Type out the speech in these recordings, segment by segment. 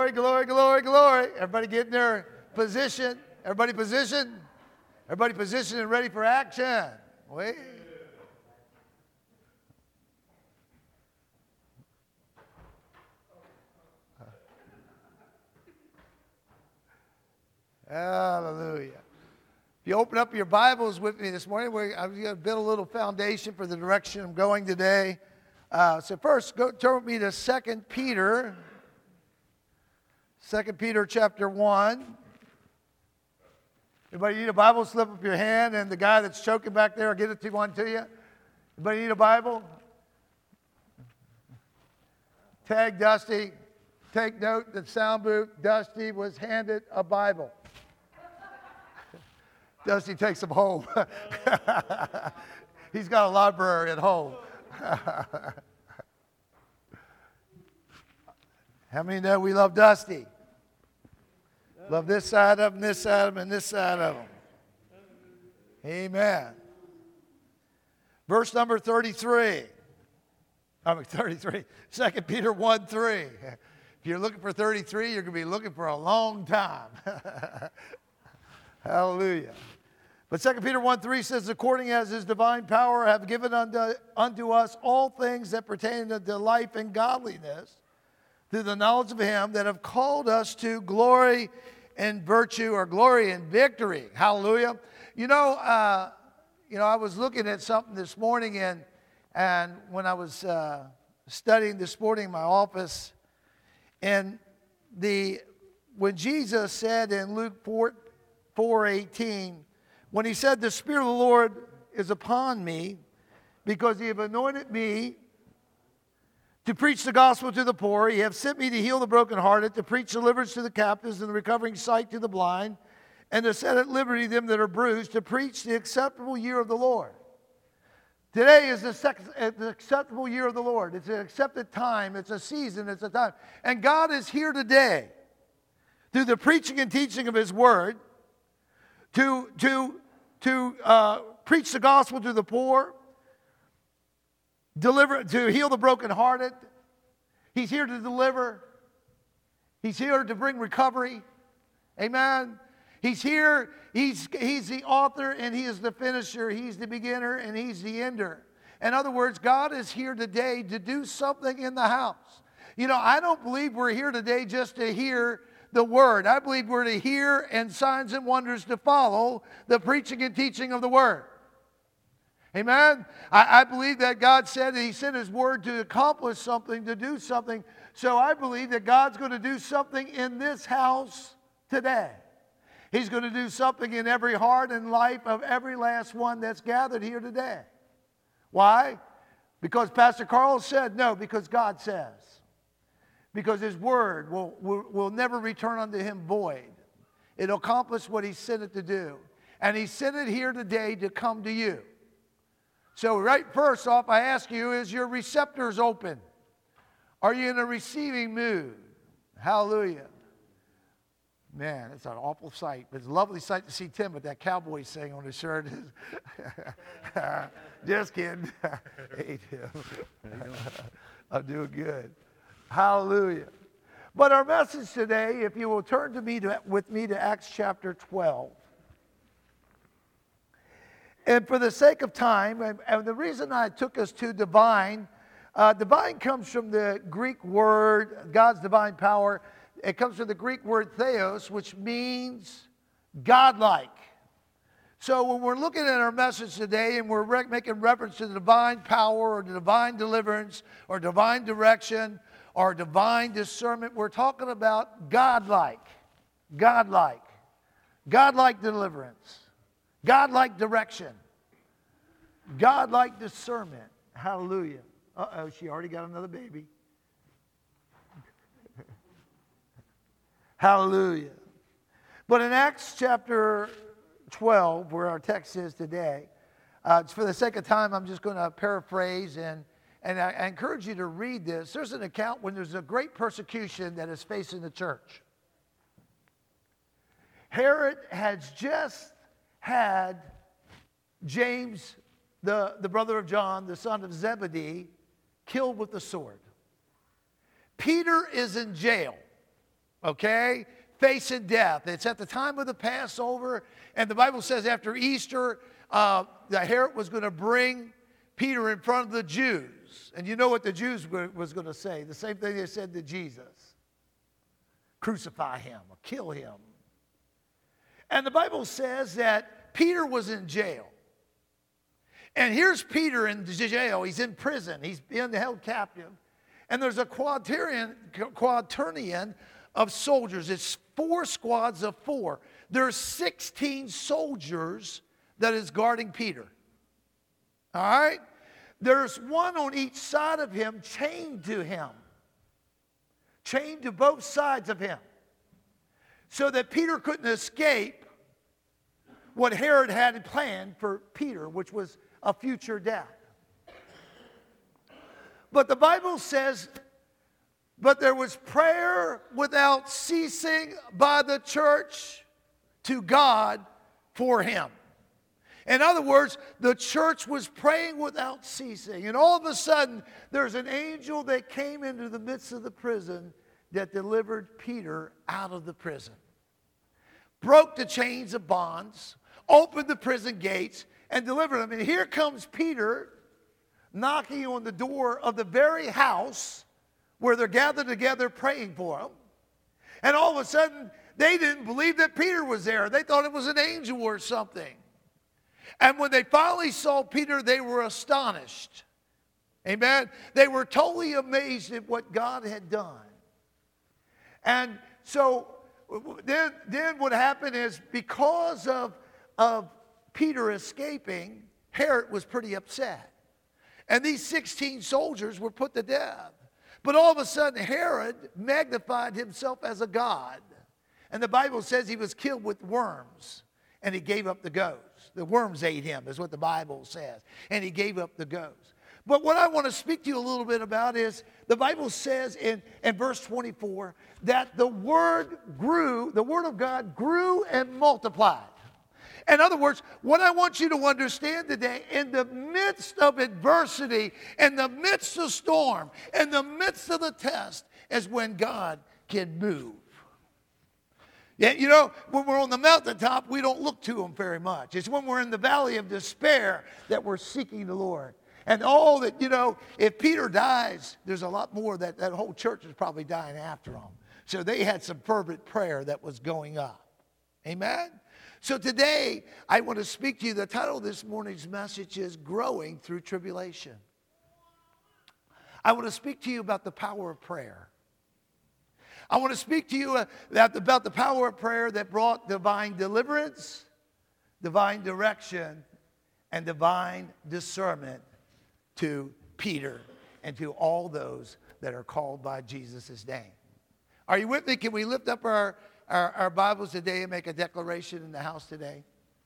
Glory, glory, glory, glory. Everybody get in their position. Everybody position. Everybody position and ready for action. Wait. Hallelujah. If you open up your Bibles with me this morning, I'm going to build a little foundation for the direction I'm going today. So first, turn with me to 2 Peter. 2 Peter chapter 1. Anybody need a Bible? Slip up your hand, and the guy that's choking back there will get it to one to you. Anybody need a Bible? Tag Dusty. Take note that sound booth, Dusty was handed a Bible. Dusty takes him home. He's got a library at home. How many know we love Dusty? Love this side of him, this side of him, and this side of him. Amen. Verse number 33. 33. 2 Peter 1:3. If you're looking for 33, you're going to be looking for a long time. Hallelujah. But 2 Peter 1:3 says, according as his divine power have given unto us all things that pertain unto life and godliness, through the knowledge of him that have called us to glory and virtue, or glory and victory. Hallelujah. You know, I was looking at something this morning, and when I was studying this morning in my office, and when Jesus said in Luke 4:18, when he said, the Spirit of the Lord is upon me, because he have anointed me to preach the gospel to the poor. He have sent me to heal the brokenhearted, to preach deliverance to the captives, and the recovering sight to the blind, and to set at liberty them that are bruised, to preach the acceptable year of the Lord. Today is the acceptable year of the Lord. It's an accepted time. It's a season. It's a time. And God is here today, through the preaching and teaching of his word, to preach the gospel to the poor, to heal the brokenhearted. He's here to deliver. He's here to bring recovery. Amen. He's here. He's the author and he is the finisher. He's the beginner and he's the ender. In other words, God is here today to do something in the house. You know, I don't believe we're here today just to hear the word. I believe we're to hear and signs and wonders to follow the preaching and teaching of the word. Amen? I believe that God said that he sent his word to accomplish something, to do something. So I believe that God's going to do something in this house today. He's going to do something in every heart and life of every last one that's gathered here today. Why? Because Pastor Carl said? No, because God says. Because his word will never return unto him void. It'll accomplish what he sent it to do. And he sent it here today to come to you. So right first off, I ask you, is your receptors open? Are you in a receiving mood? Hallelujah. Man, it's an awful sight. It's a lovely sight to see Tim with that cowboy thing on his shirt. Just kidding. Hey, Tim. I'm doing good. Hallelujah. But our message today, if you will turn with me to Acts chapter 12. And for the sake of time, and the reason I took us to divine, divine comes from the Greek word, God's divine power. It comes from the Greek word theos, which means godlike. So when we're looking at our message today and we're making reference to the divine power or the divine deliverance or divine direction or divine discernment, we're talking about godlike deliverance. God-like direction. God-like discernment. Hallelujah. Uh-oh, she already got another baby. Hallelujah. But in Acts chapter 12, where our text is today, for the sake of time, I'm just going to paraphrase, and I encourage you to read this. There's an account when there's a great persecution that is facing the church. Herod has just had James, the brother of John, the son of Zebedee, killed with the sword. Peter is in jail. okay? Facing death. It's at the time of the Passover, and the Bible says after Easter, Herod was going to bring Peter in front of the Jews. And you know what the Jews was going to say? The same thing they said to Jesus. Crucify him or kill him. And the Bible says that Peter was in jail. And here's Peter in jail. He's in prison. He's being held captive. And there's a quaternion of soldiers. It's 4 squads of 4. There's 16 soldiers that is guarding Peter. All right? There's one on each side of him, chained to him. Chained to both sides of him. So that Peter couldn't escape what Herod had planned for Peter, which was a future death. But the Bible says, but there was prayer without ceasing by the church to God for him. In other words, the church was praying without ceasing. And all of a sudden, there's an angel that came into the midst of the prison that delivered Peter out of the prison. Broke the chains of bonds, opened the prison gates, and delivered him. And here comes Peter knocking on the door of the very house where they're gathered together praying for him. And all of a sudden, they didn't believe that Peter was there. They thought it was an angel or something. And when they finally saw Peter, they were astonished. Amen? They were totally amazed at what God had done. And so then what happened is because of Peter escaping, Herod was pretty upset. And these 16 soldiers were put to death. But all of a sudden, Herod magnified himself as a god. And the Bible says he was killed with worms. And he gave up the ghost. The worms ate him, is what the Bible says. And he gave up the ghost. But what I want to speak to you a little bit about is the Bible says in verse 24 that the word of God grew and multiplied. In other words, what I want you to understand today, in the midst of adversity, in the midst of storm, in the midst of the test, is when God can move. Yeah, you know, when we're on the mountaintop, we don't look to him very much. It's when we're in the valley of despair that we're seeking the Lord. And all that, you know, if Peter dies, there's a lot more that whole church is probably dying after him. So they had some fervent prayer that was going up. Amen? So today, I want to speak to you. The title of this morning's message is Growing Through Tribulation. I want to speak to you about the power of prayer. I want to speak to you about the power of prayer that brought divine deliverance, divine direction, and divine discernment to Peter and to all those that are called by Jesus' name. Are you with me? Can we lift up our Bibles today and make a declaration in the house today?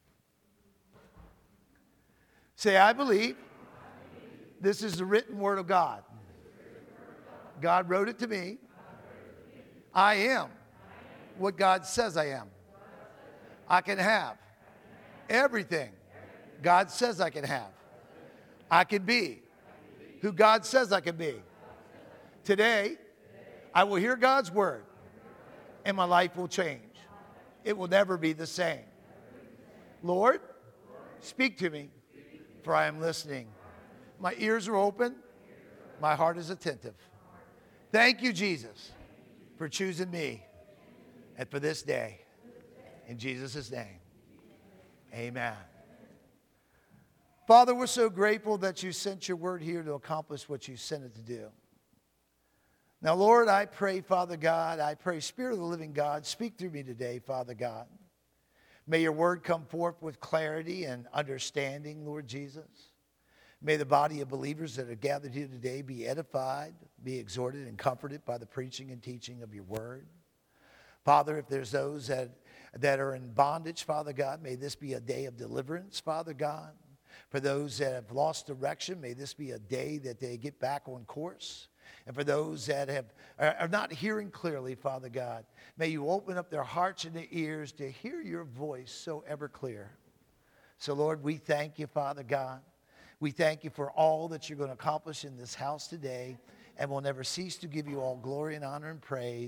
Say, I believe this is the written word of God. God wrote it to me. I am what God says I am. I can have everything God says I can have. I can be who God says I can be. Today, I will hear God's word and my life will change. It will never be the same. Lord, speak to me, for I am listening. My ears are open. My heart is attentive. Thank you, Jesus, for choosing me and for this day. In Jesus' name, amen. Father, we're so grateful that you sent your word here to accomplish what you sent it to do. Now, Lord, I pray, Father God, I pray, Spirit of the living God, speak through me today, Father God. May your word come forth with clarity and understanding, Lord Jesus. May the body of believers that are gathered here today be edified, be exhorted and comforted by the preaching and teaching of your word. Father, if there's those that are in bondage, Father God, may this be a day of deliverance, Father God. For those that have lost direction, may this be a day that they get back on course. And for those that are not hearing clearly, Father God, may you open up their hearts and their ears to hear your voice so ever clear. So, Lord, we thank you, Father God. We thank you for all that you're going to accomplish in this house today, and we'll never cease to give you all glory and honor and praise.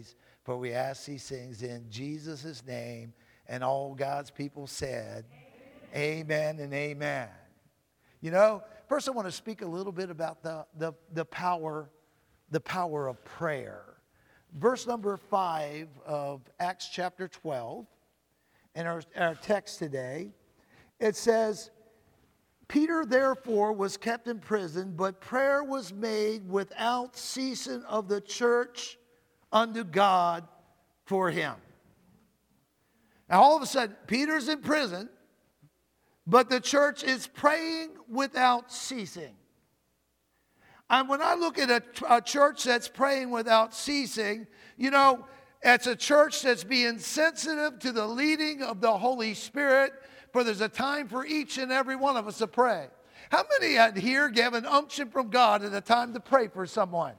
For we ask these things in Jesus' name. And all God's people said, amen and amen. You know, first I want to speak a little bit about the power of prayer. Verse number 5 of Acts chapter 12, in our text today, it says, Peter therefore was kept in prison, but prayer was made without ceasing of the church unto God for him. Now all of a sudden, Peter's in prison, but the church is praying without ceasing. And when I look at a church that's praying without ceasing, you know, it's a church that's being sensitive to the leading of the Holy Spirit, for there's a time for each and every one of us to pray. How many out here give an unction from God at a time to pray for someone?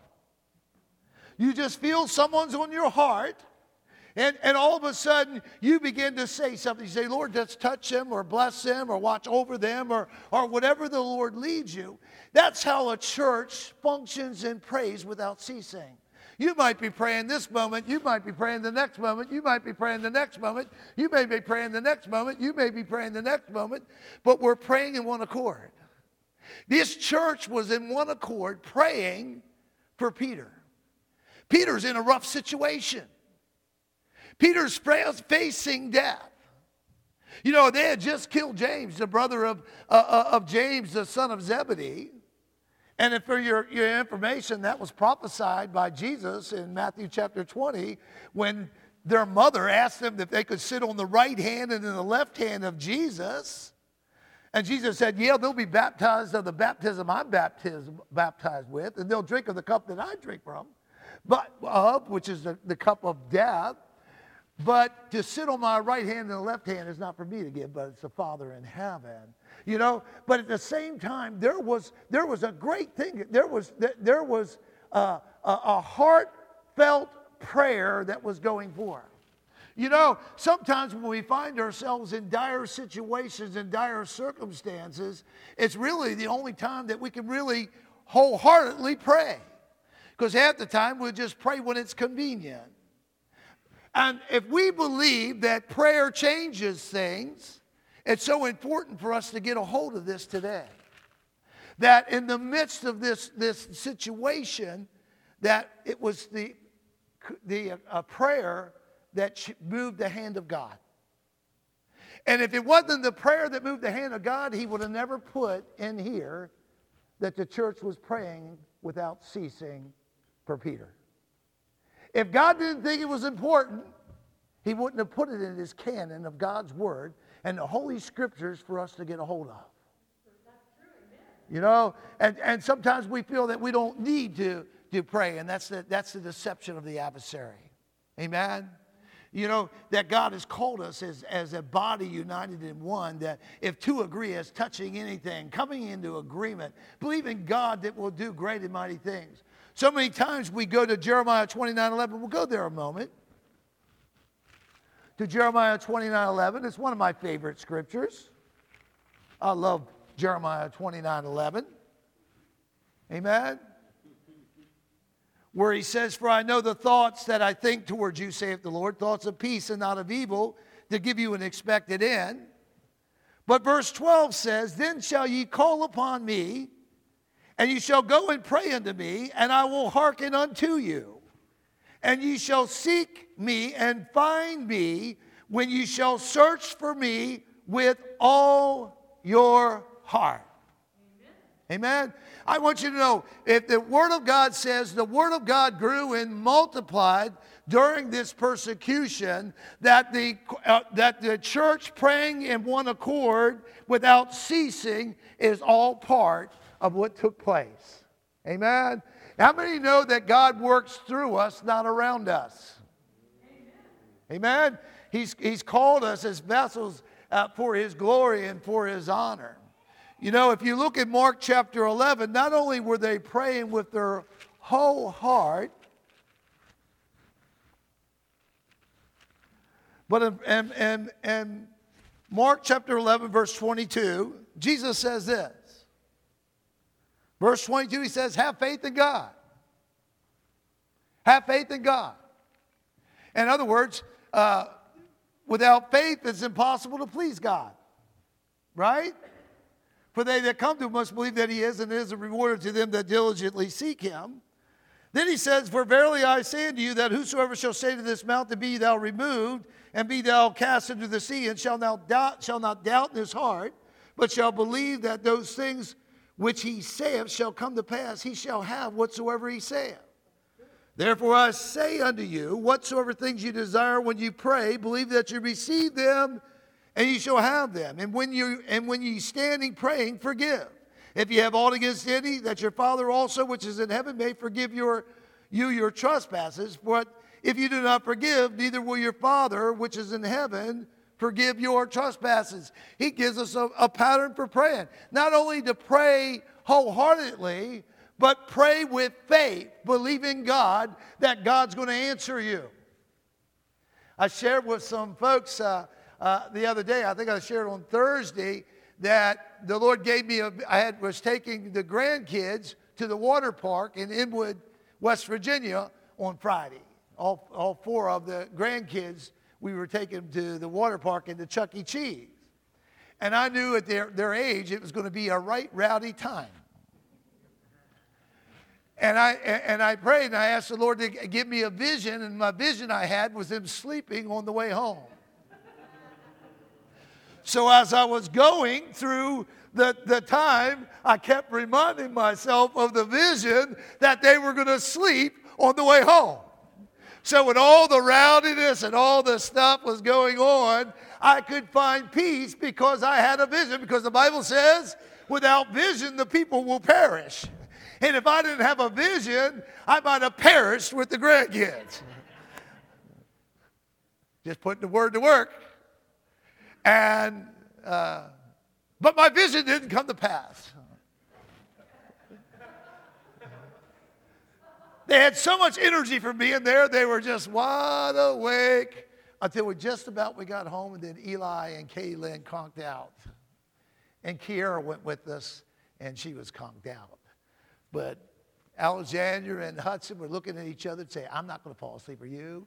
You just feel someone's on your heart, and all of a sudden you begin to say something. You say, Lord, just touch them or bless them or watch over them or whatever the Lord leads you. That's how a church functions and prays without ceasing. You might be praying this moment. You might be praying the next moment. You might be praying the next moment. You may be praying the next moment. You may be praying the next moment. But we're praying in one accord. This church was in one accord praying for Peter. Peter's in a rough situation. Peter's facing death. You know, they had just killed James, the brother of James, the son of Zebedee. And if for your information, that was prophesied by Jesus in Matthew chapter 20, when their mother asked them if they could sit on the right hand and in the left hand of Jesus. And Jesus said, yeah, they'll be baptized of the baptism I'm baptized with, and they'll drink of the cup that I drink from, which is the cup of death. But to sit on my right hand and the left hand is not for me to give, but it's the Father in heaven. You know, but at the same time, there was a great thing. There was a heartfelt prayer that was going forth. You know, sometimes when we find ourselves in dire situations and dire circumstances, it's really the only time that we can really wholeheartedly pray. Because half the time we'll just pray when it's convenient. And if we believe that prayer changes things, it's so important for us to get a hold of this today. That in the midst of this situation, that it was the prayer that moved the hand of God. And if it wasn't the prayer that moved the hand of God, he would have never put in here that the church was praying without ceasing for Peter. If God didn't think it was important, he wouldn't have put it in his canon of God's word and the Holy Scriptures for us to get a hold of. You know, and sometimes we feel that we don't need to pray, and that's the deception of the adversary. Amen? You know, that God has called us as a body united in one, that if two agree as touching anything, coming into agreement, believing God that will do great and mighty things. So many times we go to Jeremiah 29:11. We'll go there a moment. To Jeremiah 29:11. It's one of my favorite scriptures. I love Jeremiah 29:11. Amen. Where he says, for I know the thoughts that I think towards you, saith the Lord, thoughts of peace and not of evil, to give you an expected end. But verse 12 says, then shall ye call upon me, and ye shall go and pray unto me, and I will hearken unto you. And ye shall seek me and find me when ye shall search for me with all your heart. Amen. I want you to know, if the Word of God says the Word of God grew and multiplied during this persecution, that the church praying in one accord without ceasing is all part of what took place. Amen. How many know that God works through us, not around us? Amen. He's called us as vessels for His glory and for His honor. You know, if you look at Mark chapter 11, not only were they praying with their whole heart, but in Mark chapter 11, verse 22, Jesus says this. Verse 22, he says, have faith in God. Have faith in God. In other words, without faith, it's impossible to please God. Right? For they that come to him must believe that he is, and is a rewarder to them that diligently seek him. Then he says, for verily I say unto you, that whosoever shall say to this mountain, be thou removed, and be thou cast into the sea, and shall not doubt in his heart, but shall believe that those things which he saith shall come to pass, he shall have whatsoever he saith. Therefore I say unto you, whatsoever things you desire when you pray, believe that you receive them, and you shall have them. And when you standing praying, forgive. If you have aught against any, that your Father also which is in heaven may forgive you your trespasses. But if you do not forgive, neither will your Father which is in heaven forgive your trespasses. He gives us a pattern for praying. Not only to pray wholeheartedly, but pray with faith, believing God that God's going to answer you. I shared with some folks the other day, I think I shared on Thursday, that the Lord gave me, was taking the grandkids to the water park in Inwood, West Virginia on Friday. All four of the grandkids, we were taking to the water park into Chuck E. Cheese. And I knew at their age it was going to be a right rowdy time. And I prayed and I asked the Lord to give me a vision, and my vision I had was them sleeping on the way home. So as I was going through the time, I kept reminding myself of the vision that they were going to sleep on the way home. So when all the rowdiness and all the stuff was going on, I could find peace because I had a vision. Because the Bible says, without vision, the people will perish. And if I didn't have a vision, I might have perished with the grandkids. Just putting the word to work. And but my vision didn't come to pass. They had so much energy from being there. They were just wide awake until we got home, and then Eli and Kaylin conked out. And Kiara went with us, and she was conked out. But Alexandra and Hudson were looking at each other and saying, I'm not going to fall asleep, are you?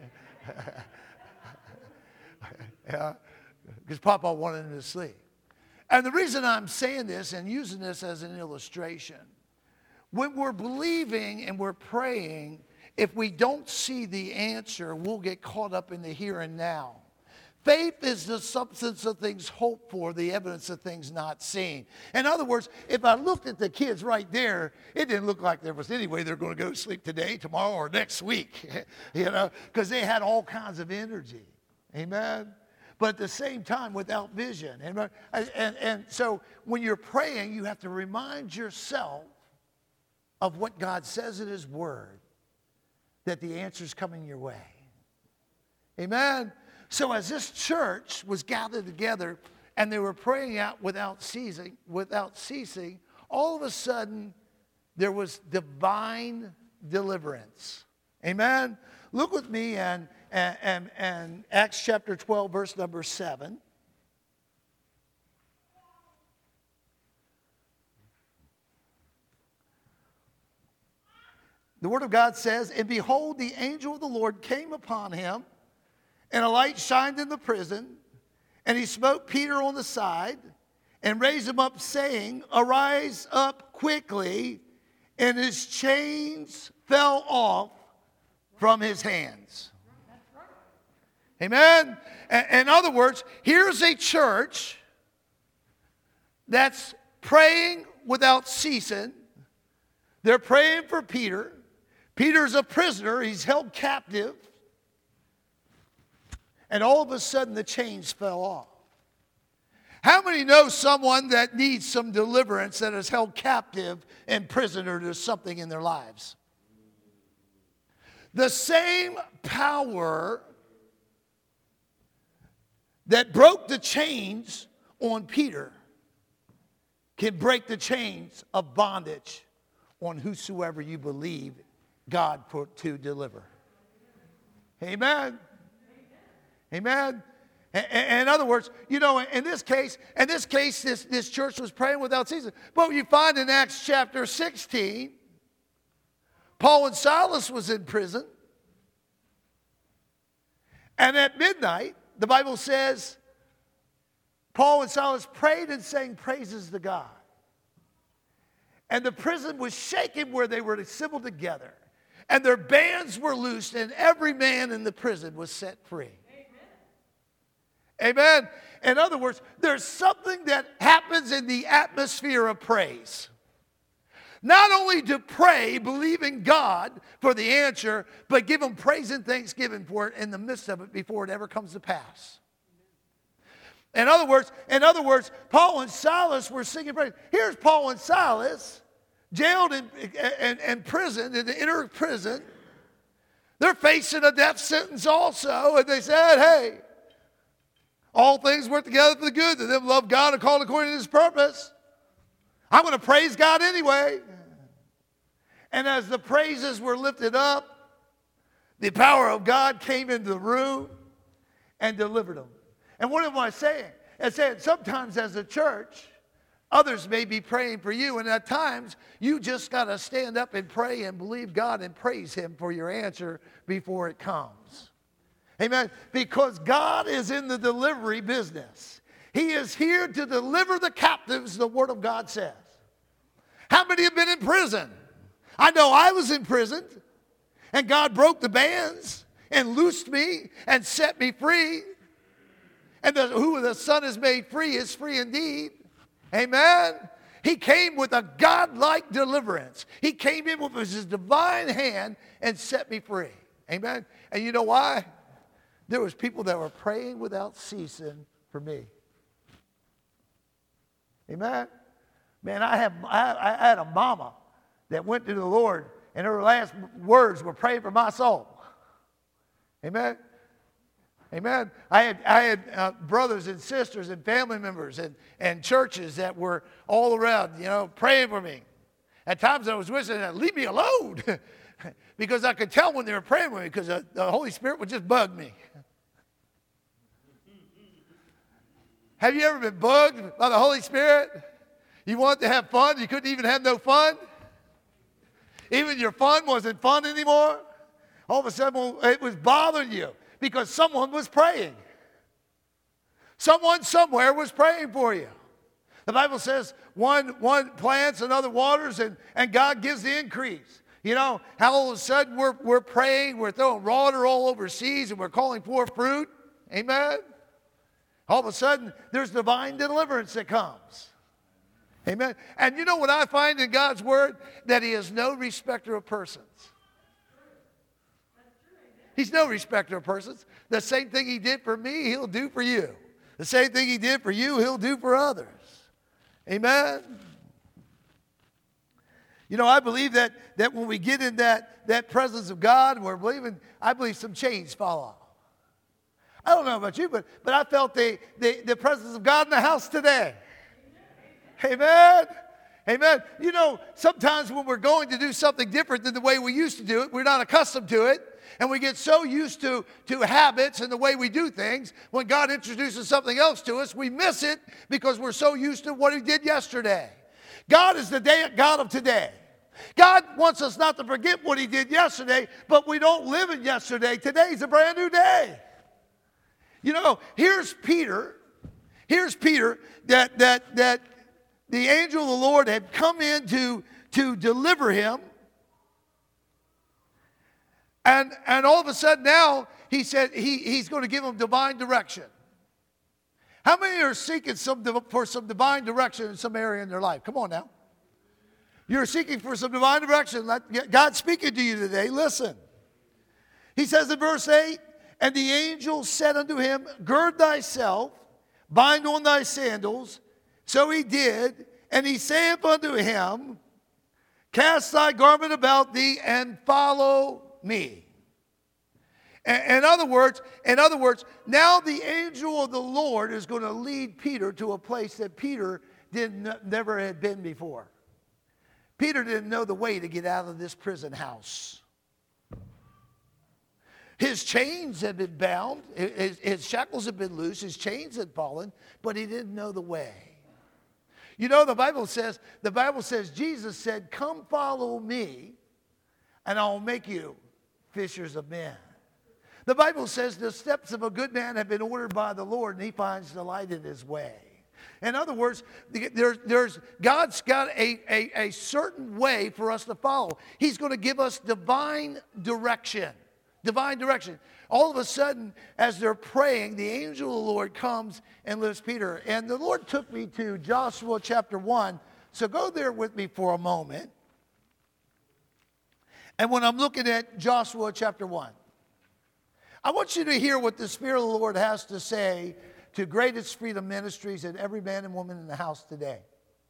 Yeah. Because Papa wanted him to sleep. And the reason I'm saying this and using this as an illustration, when we're believing and we're praying, if we don't see the answer, we'll get caught up in the here and now. Faith is the substance of things hoped for, the evidence of things not seen. In other words, if I looked at the kids right there, it didn't look like there was any way they're going to go to sleep today, tomorrow, or next week, because they had all kinds of energy. Amen? But at the same time, without vision. And so when you're praying, you have to remind yourself of what God says in his word, that the answer's coming your way. Amen? So as this church was gathered together and they were praying out without ceasing, all of a sudden there was divine deliverance. Amen? Look with me and Acts chapter 12, verse number 7. The word of God says, and behold, the angel of the Lord came upon him, and a light shined in the prison, and he smote Peter on the side, and raised him up, saying, arise up quickly, and his chains fell off from his hands. Amen? In other words, here's a church that's praying without ceasing. They're praying for Peter. Peter's a prisoner. He's held captive. And all of a sudden, the chains fell off. How many know someone that needs some deliverance, that is held captive and prisoner to something in their lives? The same power that broke the chains on Peter can break the chains of bondage on whosoever you believe God put to deliver. Amen. Amen. In other words, in this case, this church was praying without ceasing. But you find in Acts chapter 16, Paul and Silas was in prison. And at midnight, the Bible says, Paul and Silas prayed and sang praises to God. And the prison was shaken where they were assembled together. And their bands were loosed, and every man in the prison was set free. Amen. Amen. In other words, there's something that happens in the atmosphere of praise. Not only to pray, believing God for the answer, but give Him praise and thanksgiving for it in the midst of it before it ever comes to pass. In other words, Paul and Silas were singing praise. Here's Paul and Silas, jailed and imprisoned in the inner prison. They're facing a death sentence also, and they said, hey, all things work together for the good to them who love God and called according to His purpose. I'm going to praise God anyway. And as the praises were lifted up, the power of God came into the room and delivered them. And what am I saying? I'm saying sometimes as a church, others may be praying for you, and at times you just got to stand up and pray and believe God and praise Him for your answer before it comes. Amen? Because God is in the delivery business. He is here to deliver the captives, the Word of God says. How many have been in prison? I know I was in prison, and God broke the bands and loosed me and set me free. And who the Son has made free is free indeed. Amen. He came with a God-like deliverance. He came in with His divine hand and set me free. Amen. And you know why? There was people that were praying without ceasing for me. Amen. Man, I had a mama that went to the Lord, and her last words were praying for my soul. Amen. Amen. I had brothers and sisters and family members and churches that were all around, praying for me. At times I was wishing, leave me alone, because I could tell when they were praying for me, because the Holy Spirit would just bug me. Have you ever been bugged by the Holy Spirit? You wanted to have fun, you couldn't even have no fun? Even your fun wasn't fun anymore? All of a sudden, it was bothering you. Because someone was praying. Someone somewhere was praying for you. The Bible says one plants, another waters, and God gives the increase. How all of a sudden we're praying, we're throwing water all over seas, and we're calling forth fruit. Amen? All of a sudden, there's divine deliverance that comes. Amen? And you know what I find in God's Word? That He is no respecter of persons. He's no respecter of persons. The same thing He did for me, He'll do for you. The same thing He did for you, He'll do for others. Amen? I believe that when we get in that presence of God, I believe some chains fall off. I don't know about you, but I felt the presence of God in the house today. Amen? Amen. Sometimes when we're going to do something different than the way we used to do it, we're not accustomed to it. And we get so used to habits and the way we do things, when God introduces something else to us, we miss it because we're so used to what He did yesterday. God is the God of today. God wants us not to forget what He did yesterday, but we don't live in yesterday. Today's a brand new day. Here's Peter. Here's Peter that the angel of the Lord had come in to deliver him. And all of a sudden now, he said he's going to give them divine direction. How many are seeking for some divine direction in some area in their life? Come on now. You're seeking for some divine direction. God's speaking to you today. Listen. He says in verse 8, and the angel said unto him, gird thyself, bind on thy sandals. So he did. And he saith unto him, cast thy garment about thee and follow me. In other words, now the angel of the Lord is going to lead Peter to a place that Peter never had been before. Peter didn't know the way to get out of this prison house. His chains had been bound, his shackles had been loose, his chains had fallen, but he didn't know the way. The Bible says, Jesus said, come follow me, and I'll make you fishers of men. The Bible says the steps of a good man have been ordered by the Lord, and he finds delight in his way. In other words, God's got a certain way for us to follow. He's going to give us divine direction. Divine direction. All of a sudden, as they're praying, the angel of the Lord comes and lifts Peter. And the Lord took me to Joshua chapter 1. So go there with me for a moment. And when I'm looking at Joshua chapter 1, I want you to hear what the Spirit of the Lord has to say to Greatest Freedom Ministries and every man and woman in the house today.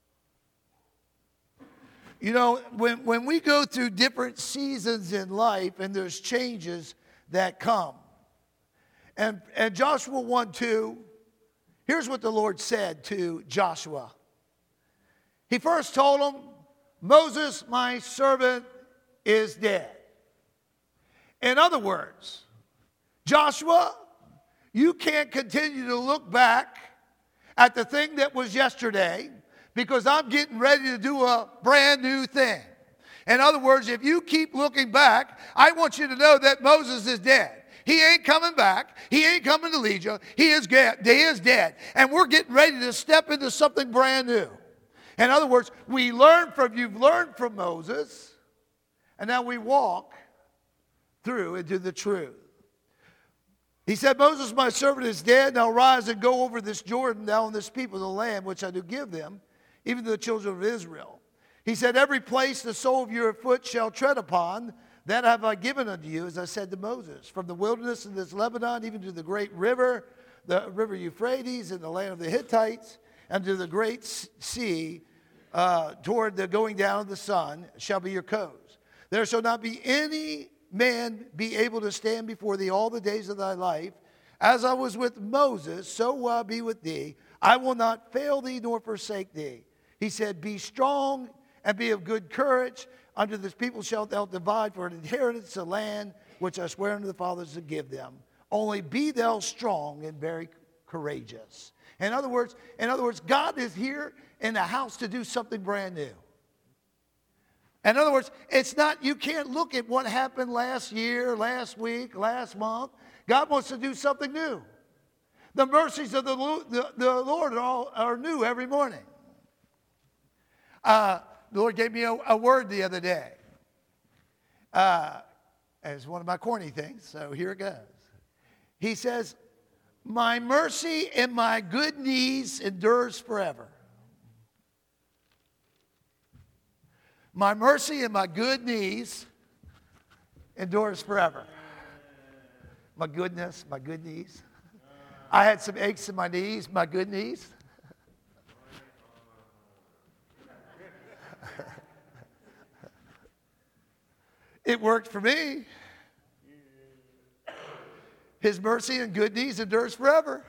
You know, when we go through different seasons in life and there's changes that come. And Joshua 1:2, here's what the Lord said to Joshua. He first told him, Moses, my servant, is dead. In other words, Joshua, you can't continue to look back at the thing that was yesterday because I'm getting ready to do a brand new thing. In other words, if you keep looking back, I want you to know that Moses is dead. He ain't coming back. He ain't coming to lead you. He is dead. And we're getting ready to step into something brand new. In other words, you've learned from Moses, and now we walk through into the truth. He said, Moses, my servant, is dead. Now rise and go over this Jordan, thou and this people, the land which I do give them, even to the children of Israel. He said, every place the sole of your foot shall tread upon, that have I given unto you, as I said to Moses. From the wilderness of this Lebanon, even to the great river, the river Euphrates, and the land of the Hittites, and to the great sea, toward the going down of the sun, shall be your coast. There shall not be any man be able to stand before thee all the days of thy life. As I was with Moses, so will I be with thee. I will not fail thee nor forsake thee. He said, be strong and be of good courage. Unto this people shalt thou divide for an inheritance a land which I swear unto the fathers to give them. Only be thou strong and very courageous. In other words, God is here in the house to do something brand new. In other words, it's not, you can't look at what happened last year, last week, last month. God wants to do something new. The mercies of the Lord are new every morning. The Lord gave me a word the other day. As one of my corny things, so here it goes. He says, my mercy and my good knees endures forever. My mercy and my good knees endures forever. My goodness, my good knees. I had some aches in my knees, my good knees. It worked for me. His mercy and good knees endures forever.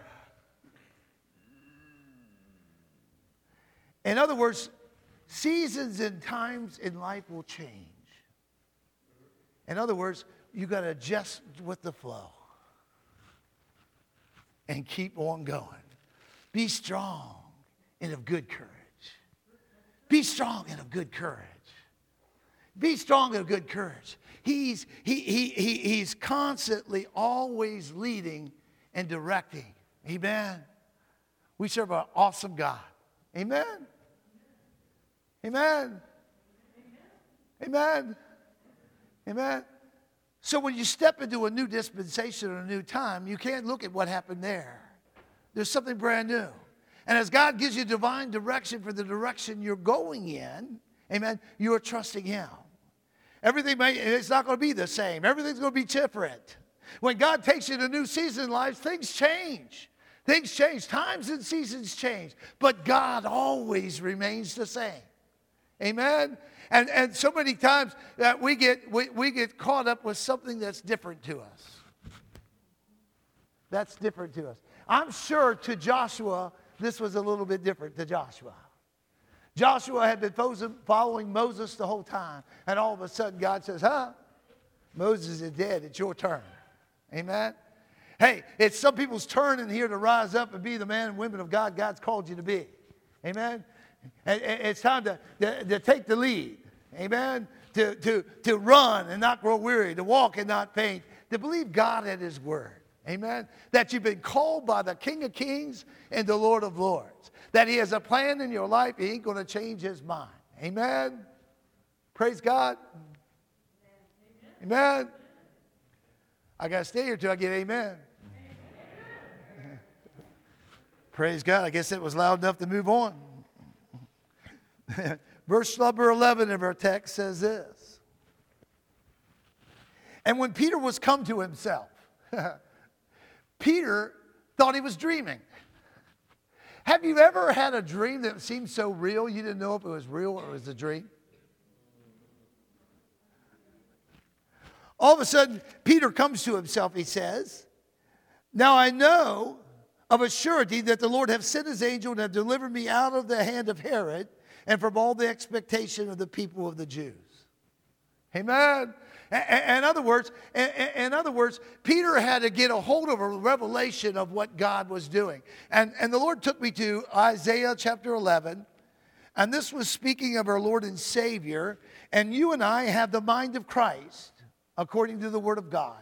In other words, seasons and times in life will change. In other words, you got to adjust with the flow and keep on going. Be strong and of good courage. Be strong and of good courage. Be strong and of good courage. He's constantly always leading and directing. Amen. We serve an awesome God. Amen. Amen. Amen. Amen. So when you step into a new dispensation or a new time, you can't look at what happened there. There's something brand new. And as God gives you divine direction for the direction you're going in, amen, you're trusting Him. It's not going to be the same. Everything's going to be different. When God takes you to a new season in life, things change. Things change. Times and seasons change. But God always remains the same. Amen? And so many times that we get caught up with something that's different to us. That's different to us. I'm sure to Joshua, this was a little bit different to Joshua. Joshua had been following Moses the whole time. And all of a sudden God says, Moses is dead. It's your turn. Amen? Hey, it's some people's turn in here to rise up and be the man and women of God God's called you to be. Amen? It's time to take the lead. Amen? To run and not grow weary. To walk and not faint. to believe God at his word. Amen. That you've been called by the King of Kings and the Lord of Lords. That he has a plan in your life. He ain't going to change his mind. Amen. Praise God. Amen. I got to stay here till I get amen. Praise God. I guess it was loud enough to move on. Verse number 11 of our text says this. And when Peter was come to himself, Peter thought he was dreaming. Have you ever had a dream that seemed so real you didn't know if it was real or it was a dream? All of a sudden, Peter comes to himself, he says, now I know of a surety that the Lord hath sent his angel and hath delivered me out of the hand of Herod and from all the expectation of the people of the Jews. Amen. In other words, Peter had to get a hold of a revelation of what God was doing. And the Lord took me to Isaiah chapter 11. And this was speaking of our Lord and Savior. And you and I have the mind of Christ, according to the Word of God.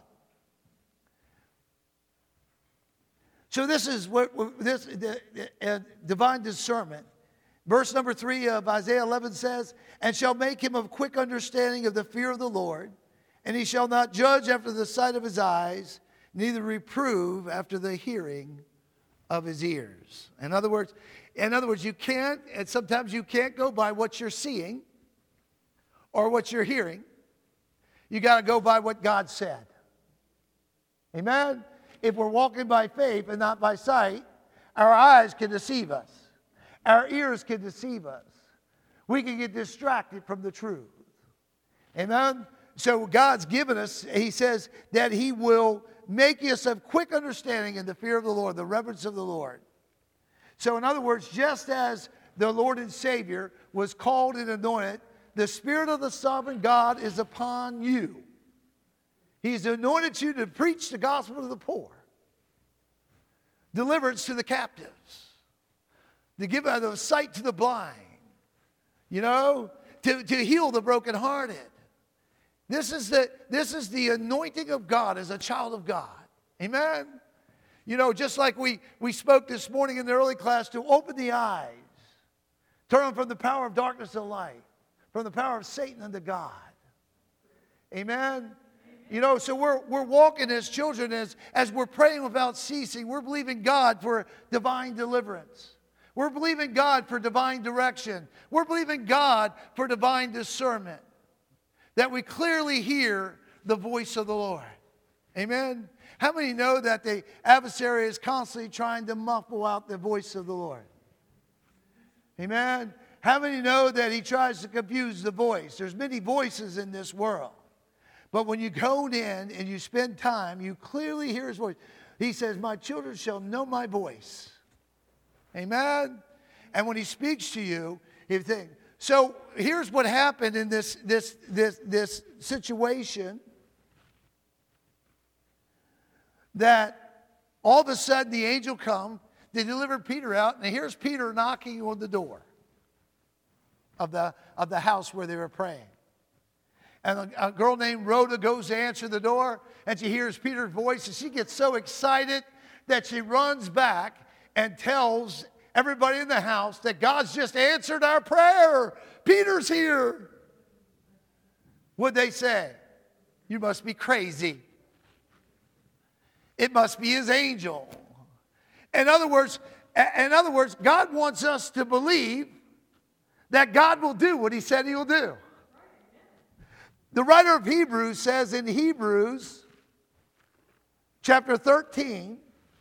So this is what divine discernment. Verse number 3 of Isaiah 11 says, and shall make him of quick understanding of the fear of the Lord, and he shall not judge after the sight of his eyes, neither reprove after the hearing of his ears. In other words, you can't, and sometimes you can't go by what you're seeing or what you're hearing. You got to go by what God said. Amen? If we're walking by faith and not by sight, our eyes can deceive us. Our ears can deceive us. We can get distracted from the truth. Amen? So God's given us, he says, that he will make us of quick understanding in the fear of the Lord, the reverence of the Lord. So in other words, just as the Lord and Savior was called and anointed, the Spirit of the sovereign God is upon you. He's anointed you to preach the gospel to the poor, deliverance to the captives, to give the sight to the blind, to heal the brokenhearted. This is the anointing of God as a child of God. Amen? Just like we spoke this morning in the early class, to open the eyes, turn them from the power of darkness to light, from the power of Satan unto God. Amen? So we're walking as children, as we're praying without ceasing. We're believing God for divine deliverance. We're believing God for divine direction. We're believing God for divine discernment. That we clearly hear the voice of the Lord. Amen? How many know that the adversary is constantly trying to muffle out the voice of the Lord? Amen? How many know that he tries to confuse the voice? There's many voices in this world. But when you go in and you spend time, you clearly hear his voice. He says, my children shall know my voice. Amen? And when he speaks to you, you think. So here's what happened in this situation. That all of a sudden the angel come, they delivered Peter out, and here's Peter knocking on the door of the house where they were praying. And a girl named Rhoda goes to answer the door, and she hears Peter's voice, and she gets so excited that she runs back and tells everybody in the house that God's just answered our prayer. Peter's here. What'd they say? You must be crazy. It must be his angel. In other words, God wants us to believe that God will do what he said he will do. The writer of Hebrews says in Hebrews chapter 13,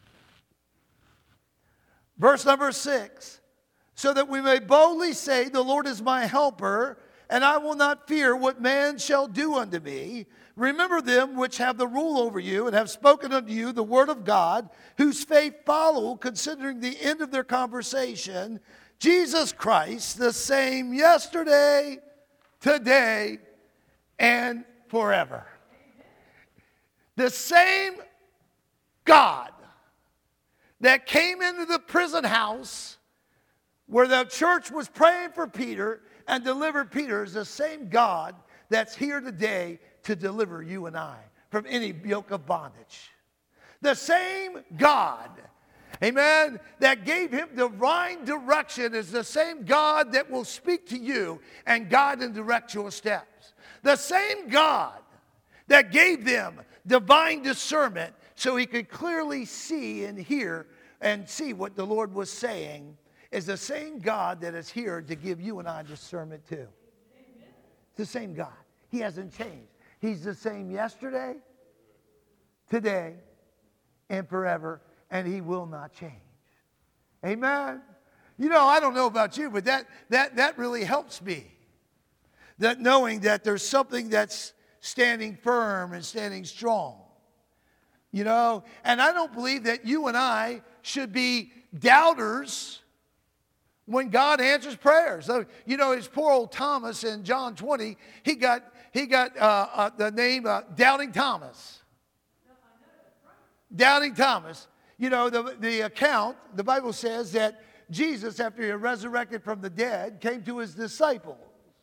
verse number 6, so that we may boldly say, the Lord is my helper, and I will not fear what man shall do unto me. Remember them which have the rule over you, and have spoken unto you the word of God, whose faith follow, considering the end of their conversation, Jesus Christ, the same yesterday, today, and forever. The same God that came into the prison house where the church was praying for Peter and delivered Peter is the same God that's here today to deliver you and I from any yoke of bondage. The same God, amen, that gave him divine direction is the same God that will speak to you and guide and direct your steps. The same God that gave them divine discernment so he could clearly see and hear and see what the Lord was saying is the same God that is here to give you and I discernment too. It's the same God. He hasn't changed. He's the same yesterday, today, and forever, and he will not change. Amen. You know, I don't know about you, but that really helps me. That knowing that there's something that's standing firm and standing strong. You know, and I don't believe that you and I should be doubters when God answers prayers. So, you know, his poor old Thomas in John 20, he got the name Doubting Thomas. Doubting Thomas. You know, the account, the Bible says that Jesus, after he resurrected from the dead, came to his disciples.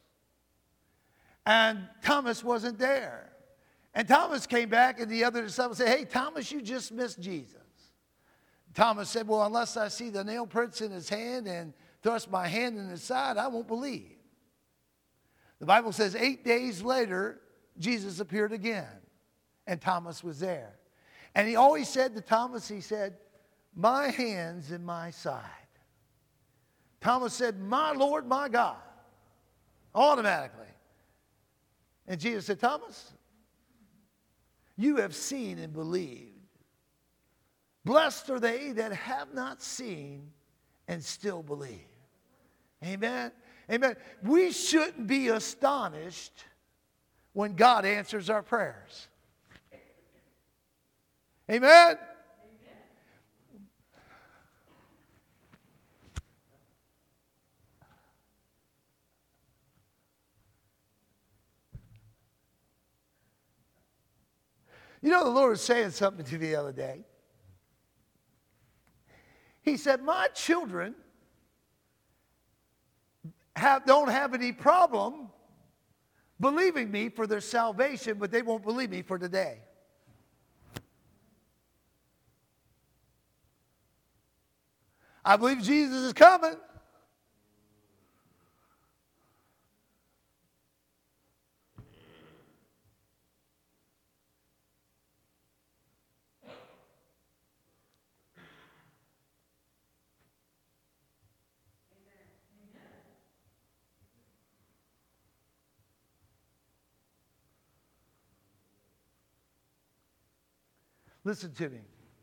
And Thomas wasn't there. And Thomas came back and the other disciples said, hey, Thomas, you just missed Jesus. Thomas said, well, unless I see the nail prints in his hand and thrust my hand in his side, I won't believe. The Bible says 8 days later, Jesus appeared again. And Thomas was there. And he always said to Thomas, he said, my hands and my side. Thomas said, my Lord, my God. Automatically. And Jesus said, Thomas, you have seen and believed. Blessed are they that have not seen and still believe. Amen? Amen. We shouldn't be astonished when God answers our prayers. Amen? You know, the Lord was saying something to me the other day. He said, my children don't have any problem believing me for their salvation, but they won't believe me for today. I believe Jesus is coming. Listen to me.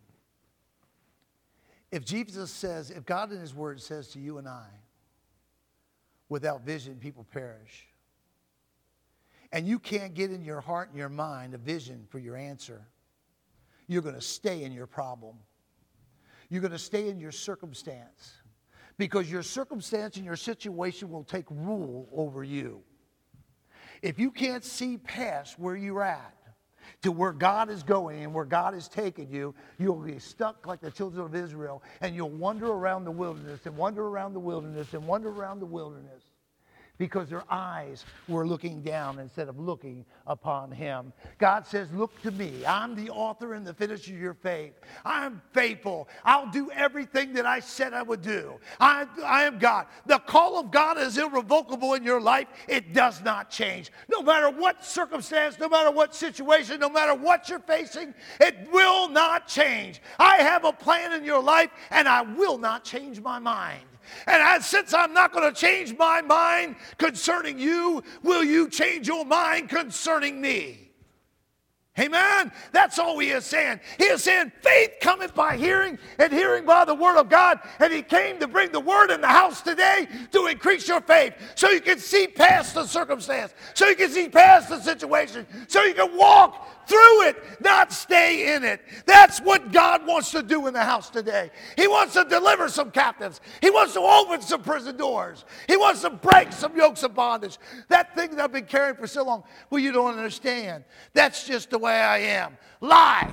If Jesus says, if God in his word says to you and I, without vision people perish, and you can't get in your heart and your mind a vision for your answer, you're going to stay in your problem. You're going to stay in your circumstance, because your circumstance and your situation will take rule over you. If you can't see past where you're at, to where God is going and where God is taking you, you'll be stuck like the children of Israel, and you'll wander around the wilderness and wander around the wilderness and wander around the wilderness because their eyes were looking down instead of looking upon him. God says, look to me. I'm the author and the finisher of your faith. I'm faithful. I'll do everything that I said I would do. I am God. The call of God is irrevocable in your life. It does not change. No matter what circumstance, no matter what situation, no matter what you're facing, it will not change. I have a plan in your life, and I will not change my mind. And since I'm not going to change my mind concerning you, will you change your mind concerning me? Amen? That's all he is saying. He is saying faith cometh by hearing, and hearing by the word of God. And he came to bring the word in the house today to increase your faith, so you can see past the circumstance, so you can see past the situation, so you can walk through it, not stay in it. That's what God wants to do in the house today. He wants to deliver some captives. He wants to open some prison doors. He wants to break some yokes of bondage. That thing that I've been carrying for so long, well, you don't understand. That's just the way I am. Lie.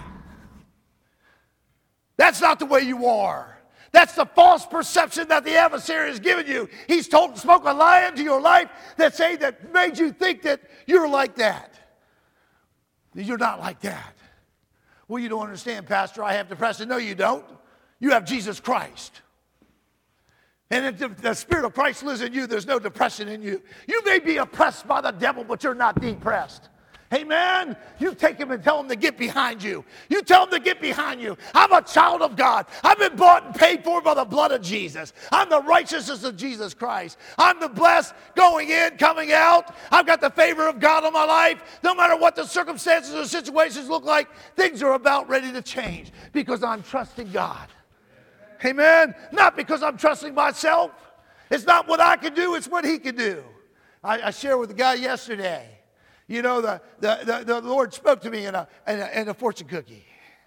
That's not the way you are. That's the false perception that the adversary has given you. He's spoke a lie into your life that made you think that you're like that. You're not like that. Well, you don't understand, Pastor. I have depression. No, you don't. You have Jesus Christ. And if the Spirit of Christ lives in you, there's no depression in you. You may be oppressed by the devil, but you're not depressed. Amen. You take him and tell him to get behind you. You tell him to get behind you. I'm a child of God. I've been bought and paid for by the blood of Jesus. I'm the righteousness of Jesus Christ. I'm the blessed going in, coming out. I've got the favor of God on my life. No matter what the circumstances or situations look like, things are about ready to change because I'm trusting God. Amen. Not because I'm trusting myself. It's not what I can do. It's what he can do. I shared with the guy yesterday. You know, the Lord spoke to me in a fortune cookie.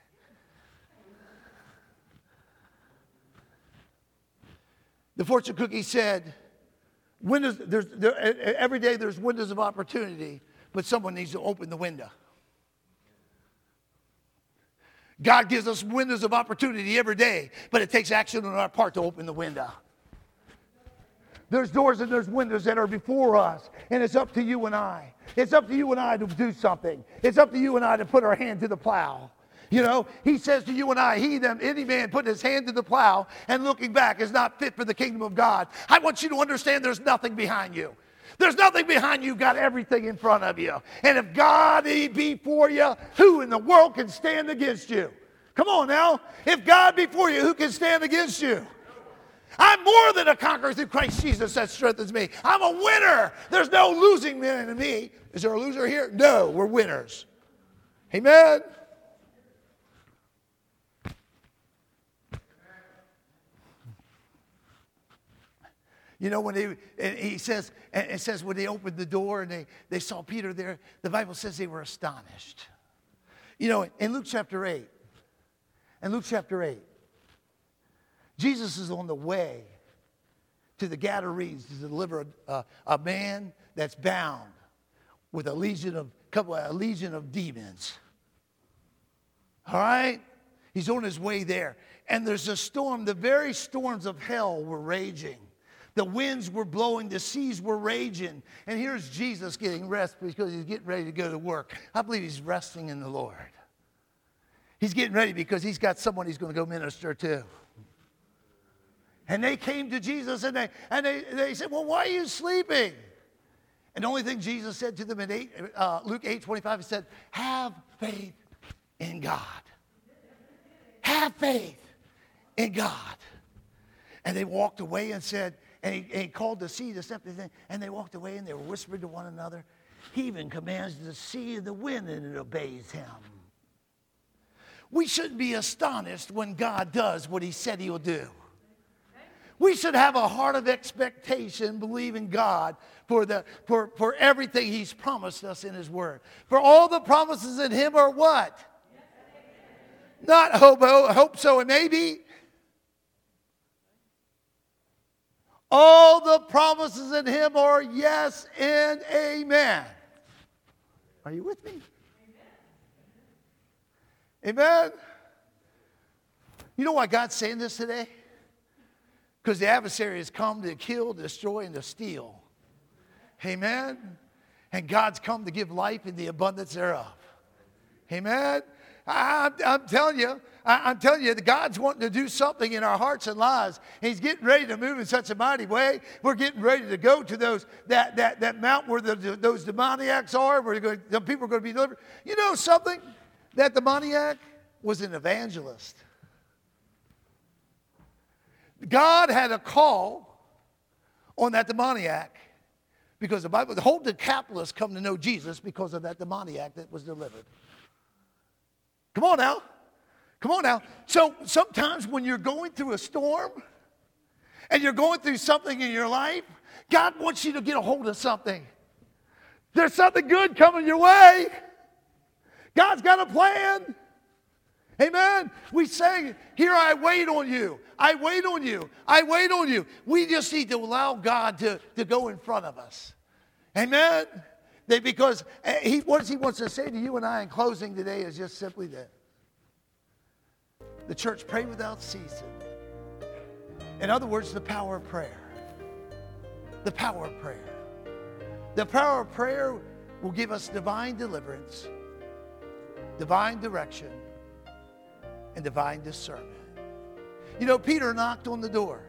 The fortune cookie said, every day there's windows of opportunity, but someone needs to open the window. God gives us windows of opportunity every day, but it takes action on our part to open the window. There's doors and there's windows that are before us, and it's up to you and I. It's up to you and I to do something. It's up to you and I to put our hand to the plow. You know, he says to you and I, any man putting his hand to the plow and looking back is not fit for the kingdom of God. I want you to understand there's nothing behind you. There's nothing behind you. You've got everything in front of you. And if God be for you, who in the world can stand against you? Come on now. If God be for you, who can stand against you? I'm more than a conqueror through Christ Jesus that strengthens me. I'm a winner. There's no losing in me. Is there a loser here? No, we're winners. Amen. You know, when it says when they opened the door and they saw Peter there, the Bible says they were astonished. You know, in Luke chapter 8, Jesus is on the way to the Gadarenes to deliver a man that's bound with a legion of demons. All right? He's on his way there. And there's a storm. The very storms of hell were raging. The winds were blowing. The seas were raging. And here's Jesus getting rest because he's getting ready to go to work. I believe he's resting in the Lord. He's getting ready because he's got someone he's going to go minister to. And they came to Jesus and they said, well, why are you sleeping? And the only thing Jesus said to them in Luke 8:25, he said, have faith in God. Have faith in God. And they walked away and said, and he called the sea to step, and they walked away and they were whispering to one another. He even commands the sea and the wind and it obeys him. We shouldn't be astonished when God does what he said he will do. We should have a heart of expectation, believing God for everything he's promised us in his word. For all the promises in him are what? Not hope so and maybe. All the promises in him are yes and amen. Are you with me? Amen. You know why God's saying this today? Because the adversary has come to kill, destroy, and to steal. Amen. And God's come to give life in the abundance thereof. Amen. I'm telling you that God's wanting to do something in our hearts and lives. He's getting ready to move in such a mighty way. We're getting ready to go to that mount where those demoniacs are. The people are going to be delivered. You know something? That demoniac was an evangelist. God had a call on that demoniac because the whole Decapolis come to know Jesus because of that demoniac that was delivered. Come on now. Come on now. So sometimes when you're going through a storm and you're going through something in your life, God wants you to get a hold of something. There's something good coming your way. God's got a plan. Amen. We say, here I wait on you. I wait on you. I wait on you. We just need to allow God to go in front of us. Amen. Because what he wants to say to you and I in closing today is just simply this. The church pray without ceasing. In other words, the power of prayer. The power of prayer. The power of prayer will give us divine deliverance. divine direction, and divine discernment. You know, Peter knocked on the door.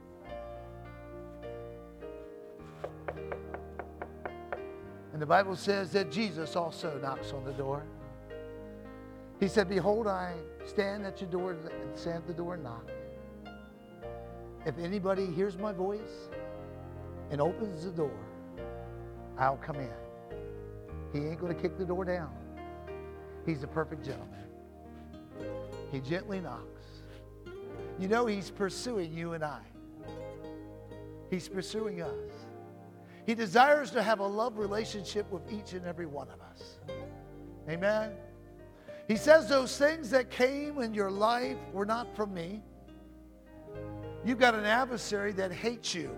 And the Bible says that Jesus also knocks on the door. He said, behold, I stand at your door and stand at the door and knock. If anybody hears my voice and opens the door, I'll come in. He ain't going to kick the door down. He's a perfect gentleman. He gently knocks. You know, he's pursuing you and I. He's pursuing us. He desires to have a love relationship with each and every one of us. Amen. He says those things that came in your life were not from me. You've got an adversary that hates you.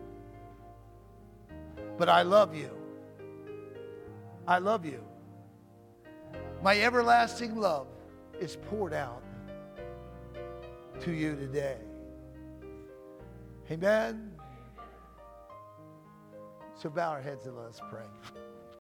But I love you. I love you. My everlasting love is poured out to you today. Amen. So bow our heads and let us pray.